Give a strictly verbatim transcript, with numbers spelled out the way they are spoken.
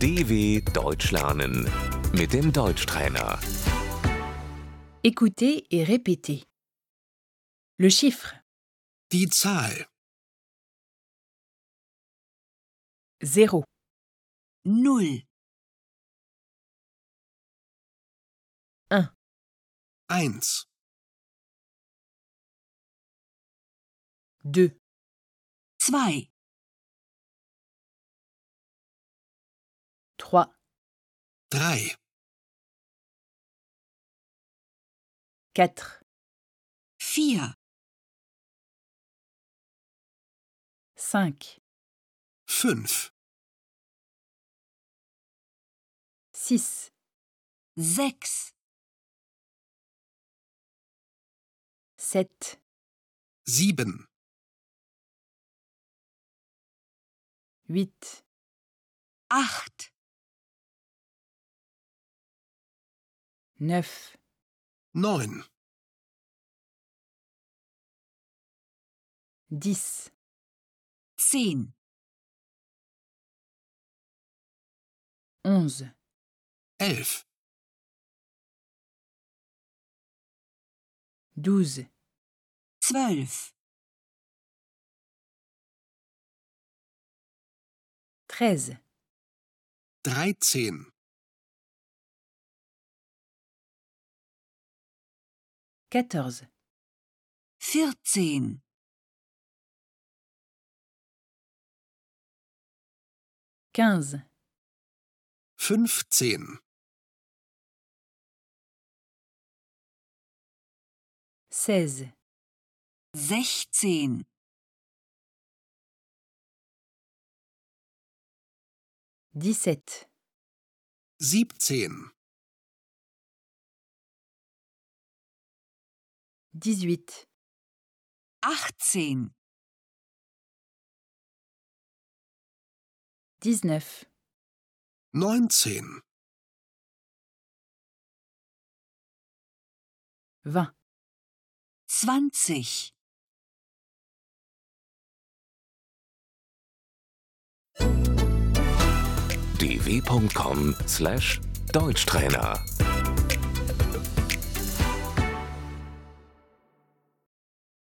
D W Deutsch lernen mit dem Deutschtrainer. Écoutez et répétez. Le chiffre Die Zahl zéro, Null, un, eins, deux, zwei, trois, drei, quatre, vier, cinq, fünf, six, sechs, sept, sieben, huit, acht, neuf, neun, dix, zehn, onze, elf, douze, zwölf, treize, dreizehn, quatorze, vierzehn, quinze, fünfzehn, seize, sechzehn, dix-sept, siebzehn, dix-huit, achtzehn, dix-neuf, neunzehn, vingt. zwanzig. d w punkt com slash Deutschtrainer